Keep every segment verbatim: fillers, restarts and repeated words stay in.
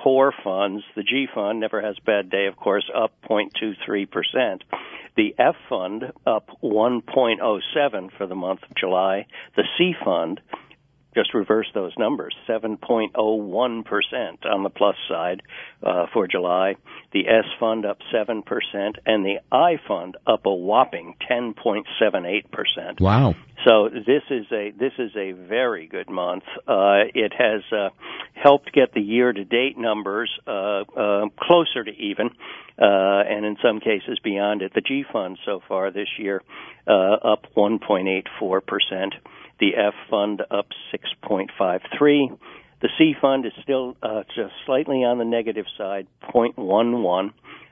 core funds, the G fund never has a bad day, of course, up zero point two three percent. The F fund up one point oh seven for the month of July. The C fund, just reverse those numbers, seven point oh one percent on the plus side uh, for July. The S fund up seven percent, and the I fund up a whopping ten point seven eight percent. Wow. So this is a this is a very good month. Uh, it has uh, helped get the year-to-date numbers uh, uh, closer to even, uh, and in some cases beyond it. The G fund so far this year uh, up one point eight four percent. The F fund up six point five three. The C fund is still uh, just slightly on the negative side, zero point one one.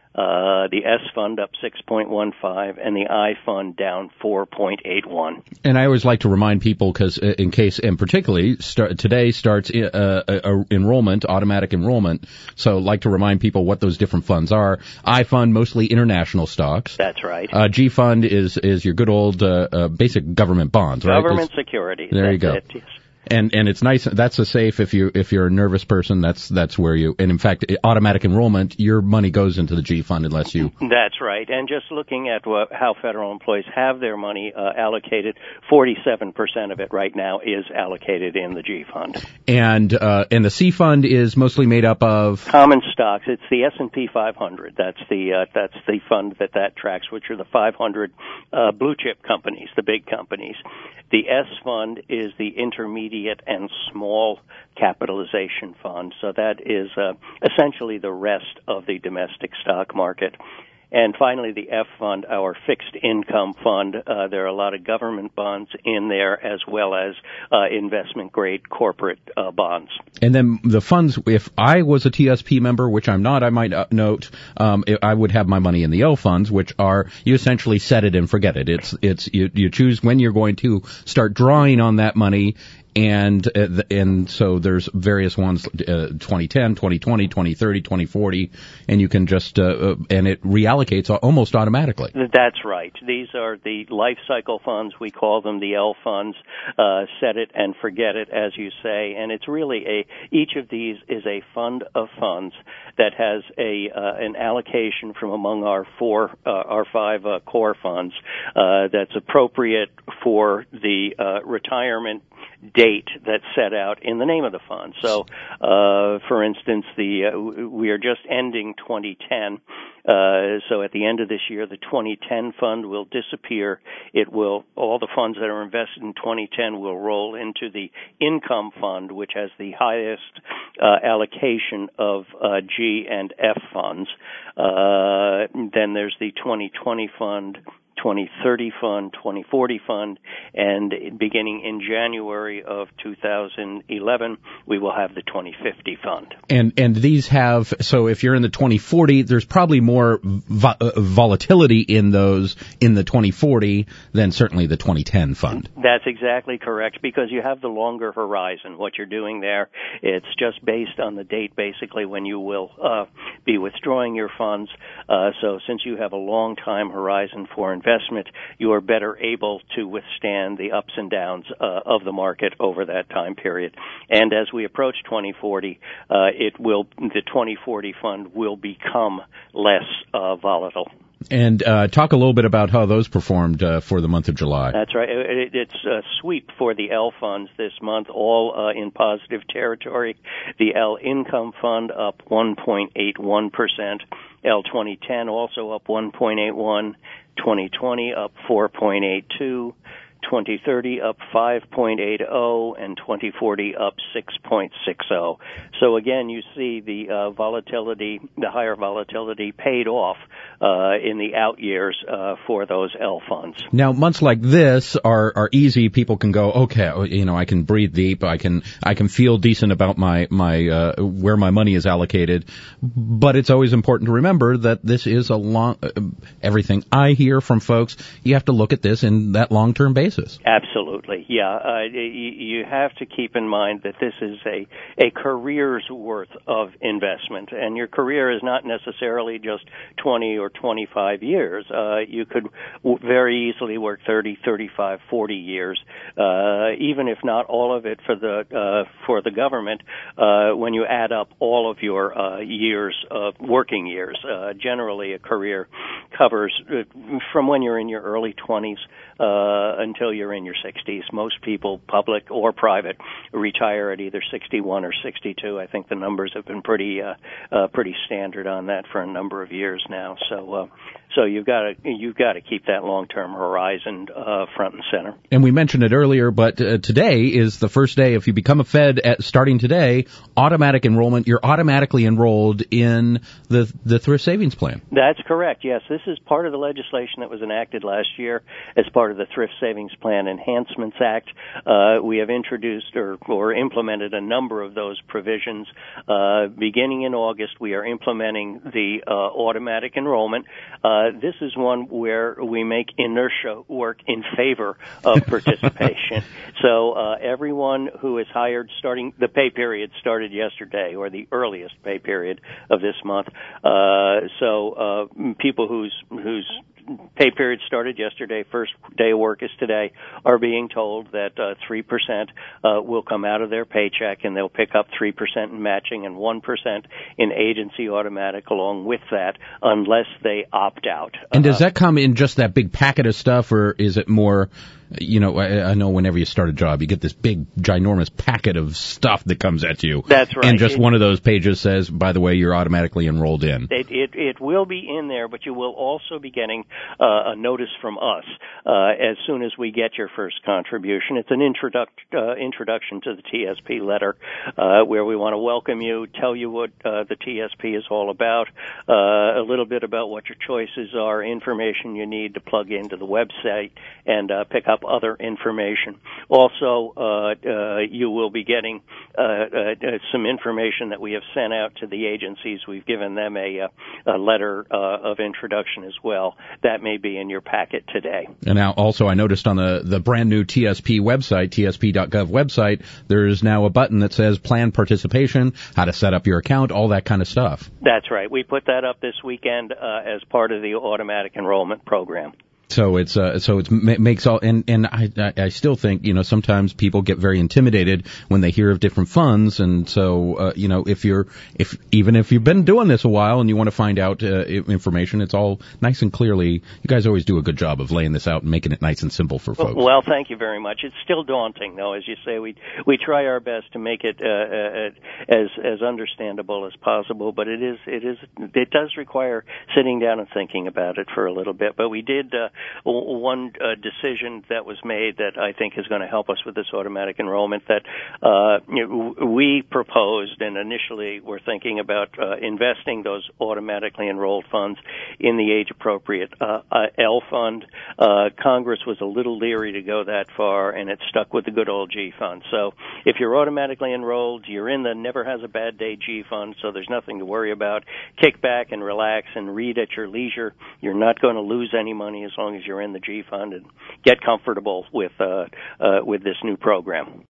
Uh, the S fund up six point one five, and the I fund down four point eight one. And I always like to remind people, because in case, and particularly start, today starts uh, uh, enrollment, automatic enrollment. So I'd like to remind people what those different funds are. I fund mostly international stocks. That's right. Uh, G fund is is your good old uh, uh, basic government bonds, right? Government securities. There That's you go. It, yes. And and it's nice. That's a safe if you if you're a nervous person. That's that's where you. And in fact, automatic enrollment, your money goes into the G fund unless you. That's right. And just looking at what, how federal employees have their money uh, allocated, forty-seven percent of it right now is allocated in the G fund. And uh, and the C fund is mostly made up of common stocks. It's the S and P five hundred. That's the uh, that's the fund that that tracks, which are the five hundred uh, blue chip companies, the big companies. The S fund is the intermediate and small capitalization fund. So that is uh, essentially the rest of the domestic stock market. And finally, the F fund, our fixed income fund. Uh, there are a lot of government bonds in there, as well as uh, investment-grade corporate uh, bonds. And then the funds, if I was a T S P member, which I'm not, I might note, um, I would have my money in the L funds, which are, you essentially set it and forget it. It's, it's, you, you choose when you're going to start drawing on that money. And uh, and so there's various ones, uh, twenty ten, twenty twenty, twenty thirty, twenty forty, and you can just, uh, uh, and it reallocates almost automatically. That's right. These are the life cycle funds. We call them the L funds. Uh, set it and forget it, as you say. And it's really a, each of these is a fund of funds that has a, uh, an allocation from among our four, uh, our five uh, core funds, uh, that's appropriate for the, uh, retirement date that's set out in the name of the fund. So, uh, for instance, the uh, we are just ending twenty ten. Uh, so at the end of this year, the twenty ten fund will disappear. It will, all the funds that are invested in twenty ten will roll into the income fund, which has the highest uh, allocation of uh, G and F funds. Uh, then there's the twenty twenty fund, twenty thirty fund, twenty forty fund, and beginning in January of two thousand eleven, we will have the twenty fifty fund. And and these have, so if you're in the twenty forty, there's probably more vo- uh, volatility in those in the twenty forty than certainly the twenty ten fund. That's exactly correct, because you have the longer horizon. What you're doing there, it's just based on the date, basically, when you will uh, be withdrawing your funds. Uh, so since you have a long time horizon for investment, you are better able to withstand the ups and downs uh, of the market over that time period. And as we approach twenty forty, uh, it will the twenty forty fund will become less uh, volatile. And uh, talk a little bit about how those performed uh, for the month of July. That's right. It, it's a sweep for the L funds this month, all uh, in positive territory. The L income fund up one point eight one percent. L twenty ten also up one point eight one. twenty twenty up four point eight two. twenty thirty up five point eight zero, and twenty forty up six point six zero. So again, you see the uh, volatility, the higher volatility paid off uh, in the out years uh, for those L funds. Now, months like this are are easy. People can go, okay, you know, I can breathe deep. I can I can feel decent about my my uh, where my money is allocated. But it's always important to remember that this is a long. Uh, everything I hear from folks, you have to look at this in that long term basis. Absolutely, yeah. Uh, you have to keep in mind that this is a, a career's worth of investment, and your career is not necessarily just twenty or twenty-five years. Uh, you could w- very easily work thirty, thirty-five, forty years, uh, even if not all of it for the uh, for the government. Uh, when you add up all of your uh, years of working years, uh, generally a career covers uh, from when you're in your early twenties uh, until you're in your sixties. Most people, public or private, retire at either sixty-one or sixty-two. I think the numbers have been pretty uh, uh, pretty standard on that for a number of years now. So, uh, so you've got to you've got to keep that long-term horizon uh, front and center. And we mentioned it earlier, but uh, today is the first day. If you become a Fed at, starting today, automatic enrollment. You're automatically enrolled in the the thrift savings plan. That's correct. Yes, this is part of the legislation that was enacted last year as part of the Thrift Savings Plan Enhancements Act. Uh, we have introduced or, or implemented a number of those provisions. Uh, beginning in August, we are implementing the uh, automatic enrollment. Uh, this is one where we make inertia work in favor of participation. So uh, everyone who is hired starting, the pay period started yesterday, or the earliest pay period of this month. Uh, so uh, people whose whose pay period started yesterday, first day of work is today, are being told that uh, three percent uh, will come out of their paycheck, and they'll pick up three percent in matching and one percent in agency automatic along with that, unless they opt out. And does that come in just that big packet of stuff, or is it more... You know, I, I know whenever you start a job, you get this big, ginormous packet of stuff that comes at you. That's right. And just it, one of those pages says, by the way, you're automatically enrolled in. It, it, it will be in there, but you will also be getting uh, a notice from us uh, as soon as we get your first contribution. It's an introduc- uh, introduction to the T S P letter uh, where we want to welcome you, tell you what uh, the T S P is all about, uh, a little bit about what your choices are, information you need to plug into the website and uh, pick up other information. Also, uh, uh, you will be getting uh, uh, some information that we have sent out to the agencies. We've given them a, a letter uh, of introduction as well. That may be in your packet today. And now also I noticed on the, the brand new T S P website, T S P dot gov website, there's now a button that says plan participation, how to set up your account, all that kind of stuff. That's right. We put that up this weekend uh, as part of the automatic enrollment program. So it's uh, so it makes all and and I I still think you know sometimes people get very intimidated when they hear of different funds, and so uh, you know if you're if even if you've been doing this a while and you want to find out uh, information, it's all nice and clearly. You guys always do a good job of laying this out and making it nice and simple for folks. Well, thank you very much. It's still daunting, though, as you say. We we try our best to make it uh, uh, as as understandable as possible, but it is it is it does require sitting down and thinking about it for a little bit. But we did. Uh, One uh, decision that was made that I think is going to help us with this automatic enrollment that uh, you know, we proposed and initially were thinking about uh, investing those automatically enrolled funds in the age-appropriate uh, uh, L fund. Uh, Congress was a little leery to go that far, and it stuck with the good old G fund. So if you're automatically enrolled, you're in the Never Has a Bad Day G fund, so there's nothing to worry about. Kick back and relax and read at your leisure. You're not going to lose any money as long as you're in the G fund, and get comfortable with uh, uh, with this new program.